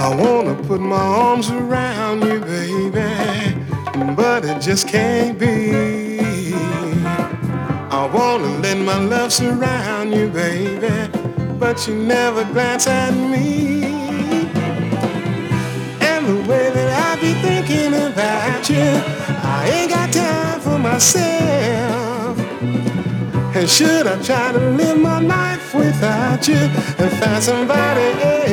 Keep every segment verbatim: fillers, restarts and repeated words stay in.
wanna put my arms around you, baby, but it just can't be. I wanna let my love surround you, baby, but you never glance at me. And the way that I be thinking about you, I ain't got time for myself. And should I try to live my life without you and find somebody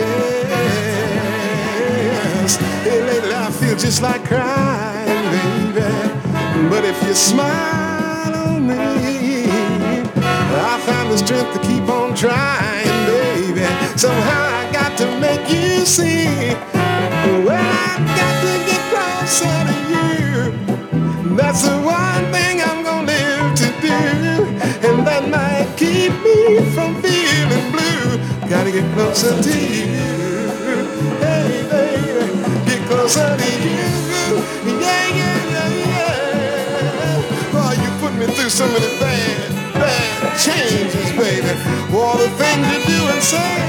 else? Hey, lately I feel just like crying, baby, but if you smile on me, I find the strength to keep on trying, baby. Somehow I got to make you see, well, I've got to get closer to you. That's the one thing I'm gonna live to do, and that might keep me from feeling blue. Gotta get closer to you. Hey, baby, get closer to you. Yeah, yeah, yeah, yeah. Oh, you put me through so many bad, bad changes, baby. All the things you do and say.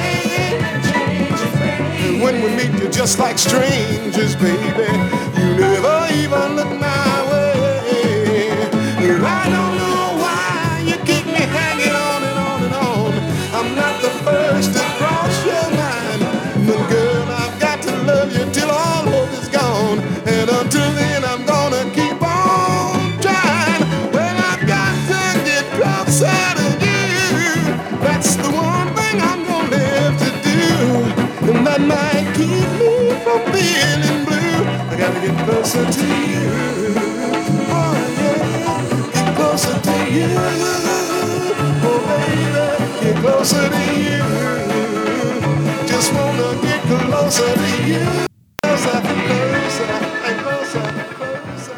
And when we meet, you're just like strangers, baby. You never even look my way. And I don't know why you keep me hanging on and on and on. I'm not the first to cross your mind, but girl, I've got to love you till all hope is gone. And until then, I'm gonna keep on trying. Well, I've got to get closer to you. That's the one thing I'm gonna live to do, and that might keep me from feeling blue. I gotta get closer to you. Oh yeah, get closer to you. Oh baby, get closer to you. Just wanna get closer to you. Closer, closer, and closer, closer.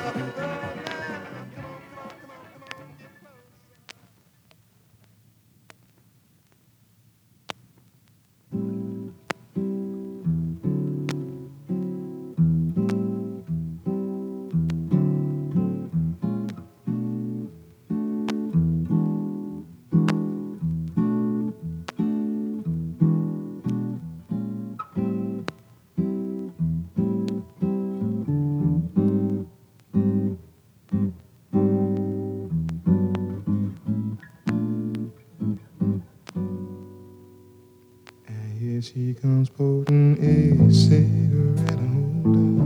Here she comes putting a cigarette holder,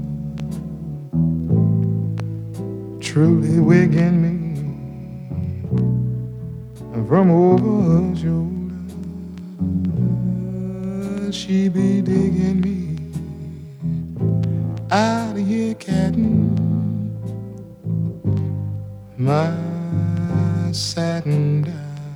truly wigging me from over her shoulder. She be digging me out of here, cattin' my satin down.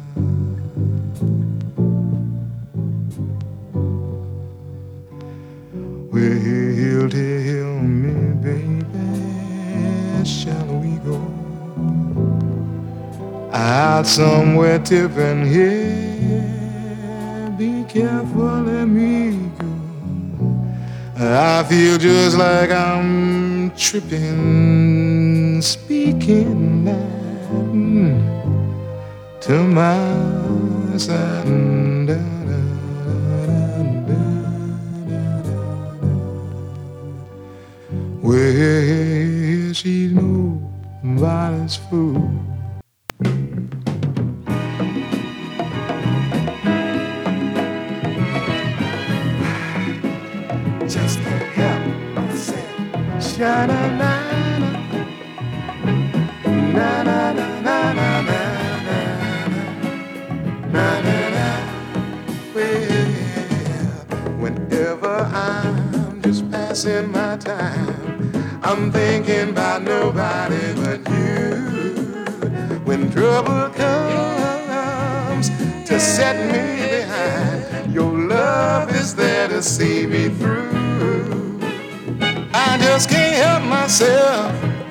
Well, tell me, baby, shall we go out somewhere tipping here? Be careful, let me go. I feel just like I'm tripping, speaking Latin to my satin down. Well, she's nobody's fool. Just help myself. Sha-na-na-na, na-na-na-na-na-na, na-na-na. Well, whenever I'm just passing my time, I'm thinking about nobody but you. When trouble comes to set me behind, your love is there to see me through. I just can't help myself.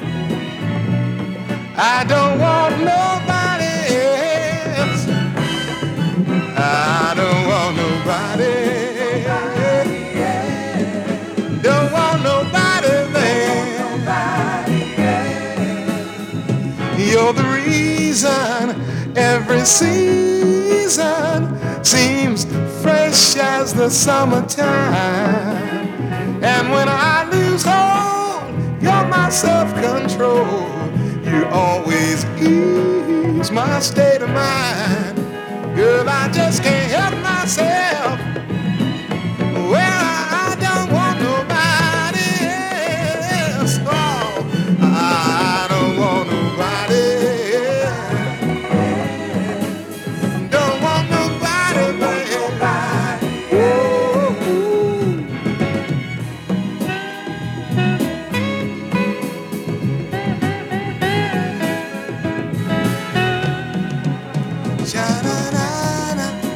I don't want nobody else. I don't want nobody. Don't want nobody there. You're the reason every season seems fresh as the summertime. And when I lose hold, you're my self-control. You always ease my state of mind. Girl, I just can't help myself.